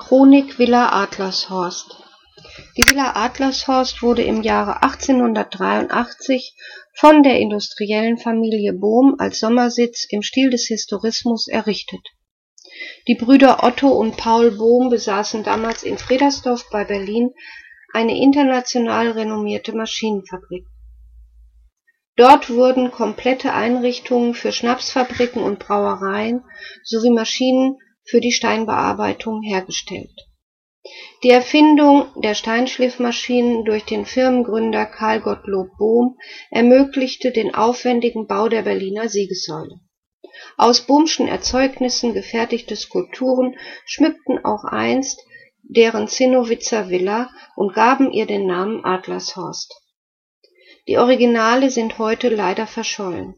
Chronik Villa Adlershorst. Die Villa Adlershorst wurde im Jahre 1883 von der industriellen Familie Bohm als Sommersitz im Stil des Historismus errichtet. Die Brüder Otto und Paul Bohm besaßen damals in Fredersdorf bei Berlin eine international renommierte Maschinenfabrik. Dort wurden komplette Einrichtungen für Schnapsfabriken und Brauereien sowie Maschinen für die Steinbearbeitung hergestellt. Die Erfindung der Steinschliffmaschinen durch den Firmengründer Karl Gottlob Bohm ermöglichte den aufwendigen Bau der Berliner Siegessäule. Aus Bohmschen Erzeugnissen gefertigte Skulpturen schmückten auch einst deren Zinnowitzer Villa und gaben ihr den Namen Adlershorst. Die Originale sind heute leider verschollen.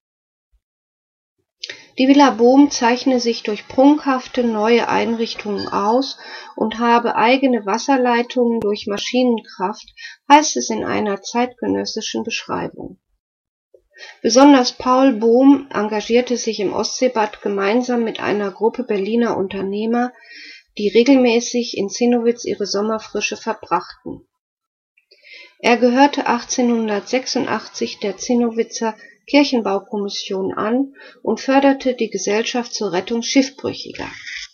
Die Villa Bohm zeichne sich durch prunkhafte neue Einrichtungen aus und habe eigene Wasserleitungen durch Maschinenkraft, heißt es in einer zeitgenössischen Beschreibung. Besonders Paul Bohm engagierte sich im Ostseebad gemeinsam mit einer Gruppe Berliner Unternehmer, die regelmäßig in Zinnowitz ihre Sommerfrische verbrachten. Er gehörte 1886 der Zinnowitzer Kirchenbaukommission an und förderte die Gesellschaft zur Rettung Schiffbrüchiger.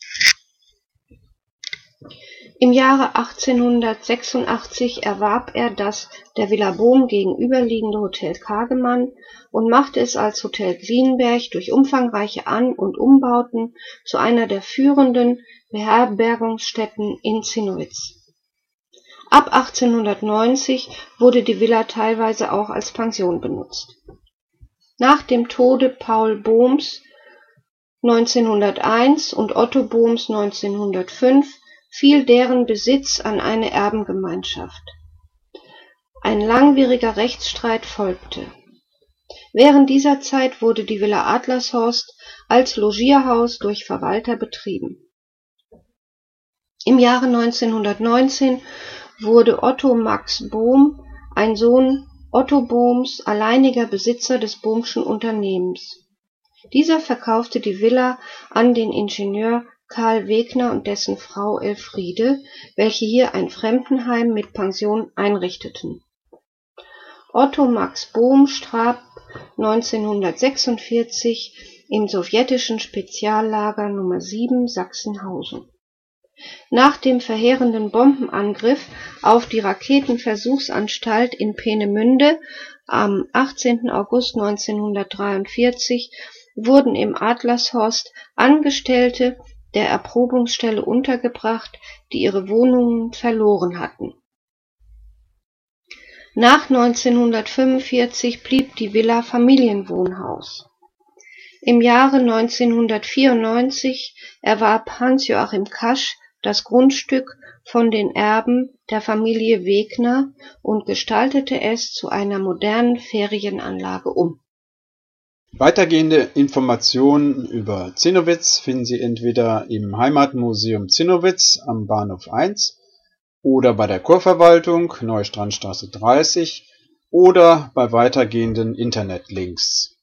Im Jahre 1886 erwarb er das der Villa Bohm gegenüberliegende Hotel Kagemann und machte es als Hotel Glienberg durch umfangreiche An- und Umbauten zu einer der führenden Beherbergungsstätten in Zinnowitz. Ab 1890 wurde die Villa teilweise auch als Pension benutzt. Nach dem Tode Paul Bohms 1901 und Otto Bohms 1905 fiel deren Besitz an eine Erbengemeinschaft. Ein langwieriger Rechtsstreit folgte. Während dieser Zeit wurde die Villa Adlershorst als Logierhaus durch Verwalter betrieben. Im Jahre 1919 wurde Otto Max Bohm, ein Sohn Otto Bohms, alleiniger Besitzer des Bohmschen Unternehmens. Dieser verkaufte die Villa an den Ingenieur Karl Wegner und dessen Frau Elfriede, welche hier ein Fremdenheim mit Pension einrichteten. Otto Max Bohm starb 1946 im sowjetischen Speziallager Nr. 7 Sachsenhausen. Nach dem verheerenden Bombenangriff auf die Raketenversuchsanstalt in Peenemünde am 18. August 1943 wurden im Adlershorst Angestellte der Erprobungsstelle untergebracht, die ihre Wohnungen verloren hatten. Nach 1945 blieb die Villa Familienwohnhaus. Im Jahre 1994 erwarb Hans-Joachim Kasch das Grundstück von den Erben der Familie Wegner und gestaltete es zu einer modernen Ferienanlage um. Weitergehende Informationen über Zinnowitz finden Sie entweder im Heimatmuseum Zinnowitz am Bahnhof 1 oder bei der Kurverwaltung Neustrandstraße 30 oder bei weitergehenden Internetlinks.